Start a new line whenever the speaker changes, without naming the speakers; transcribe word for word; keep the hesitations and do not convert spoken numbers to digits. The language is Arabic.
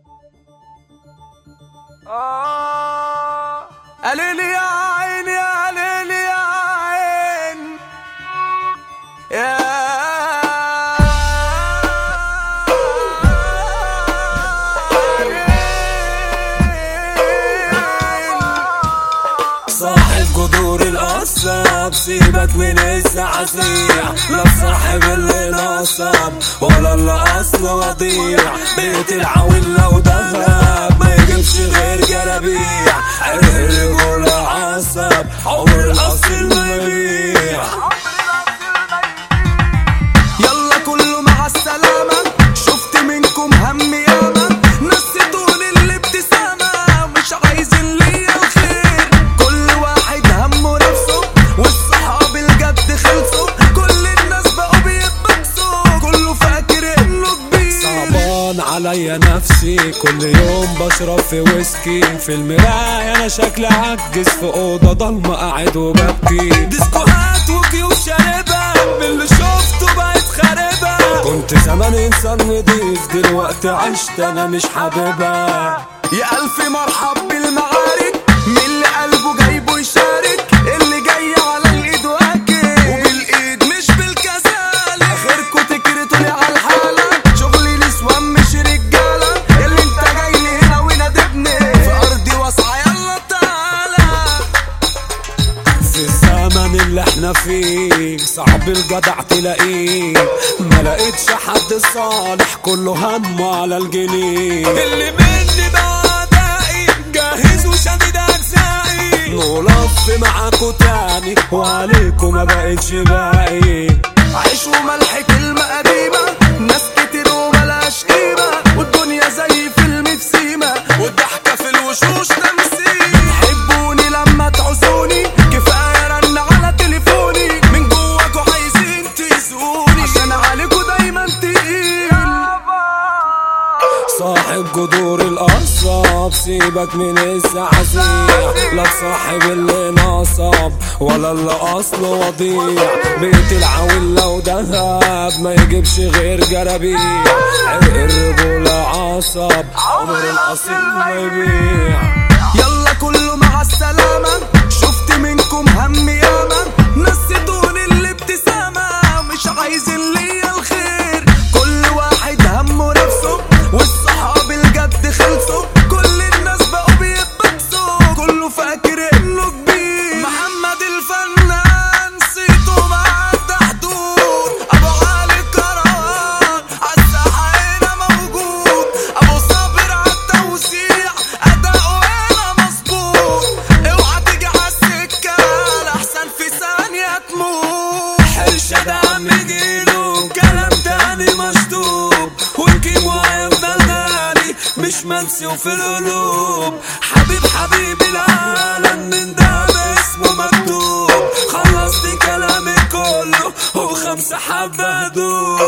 آه قاليلي يا عين يا قاليلي يا عين يا صاحب جذور القصب سيبك من الزعازيع، لا صاحب اللي نصب ولا اللي اصله وضيع. بيت العويل لو دهب ما يجيبش غير جلابيع، عرق الرجولة عصب عمر الاصل ما يبيع. يلا كله مع السلامة، شفت منكم هم ياما، نسيتوني الابتسامة مش عايزين ليا الخير. كل واحد همه نفسه والصحاب الجد خلصوا، كل الناس بقوا بيتبكسوا، كله فاكر انه كبير.
صعبان عليا نفسي كل يوم بشرب في ويسكي، في المراية انا شكلي عجز، في اوضة ضلمة قاعد وببكي.
ديسكوهات وكيوب شاربة باللي شفته بقت خاربة.
كنت زمان انسان نضيف دلوقتي عشت انا مش حاببها.
يا الف مرحب بالمعارك، من اللي قلبه جايبه يشارك، اللي جاي على الايد واكل وبالايد مش بالكسالة. اخركوا تكرتولي على الحالة، شغلي نسوان مش رجالة، اللي انت جاي لي هنا ونادبني في ارضي واسعة يلا تعالى.
في الزمن اللي احنا فيه صعب الجدع تلاقيه، ما لقيتش حد صالح كله همه على الجنيه.
اللي مني بعدائي جاهز وشديد اجزائي،
نلف معاكوا تاني وعليكوا ما بقتش باقي.
عيش وملح كلمة قديمة، ناس كتير وملاش قيمة، والدنيا زي فيلم في سيما، والضحكة في الوشوش تمثيل. حبوني لما تعوزوني، كفاية رن على تليفوني، من جواكوا عايزين تأذوني عشان عليكوا دايما تقيل.
صاحب جذور القصب سيبك من الزعازيع، لا صاحب اللي نصب ولا اللي اصله وضيع. بيت العويل لو دهب ما يجيبش غير جرابيع، عرق الرجولة عصب عمر الاصل ما يبيع.
يلا كله مع السلامة، شفت منكم هم ياما، نسيتوني الابتسامة مش عايزين ليا الخير. كل واحد همه نفسه والصحاب الجد خلصوا، كل الناس بقوا بيتبكسوا، كله فاكر انه كبير. محمد الفنان صيته معدى حدود، ابو علي الكروان عالساحة هنا موجود، ابو صابر عالتوزيع اداؤه هنا مظبوط. اوعى تيجي عالسكة لأحسن في ثانية تموت. حرشة دم جيله كلام تاني مشطوب، والكيمو هيفضل غالي مش منسي وفي القلوب. حبيب حبيب العالم من ده اسمه مكتوب، خلصت كلامي كله وخمسة حبة دوب.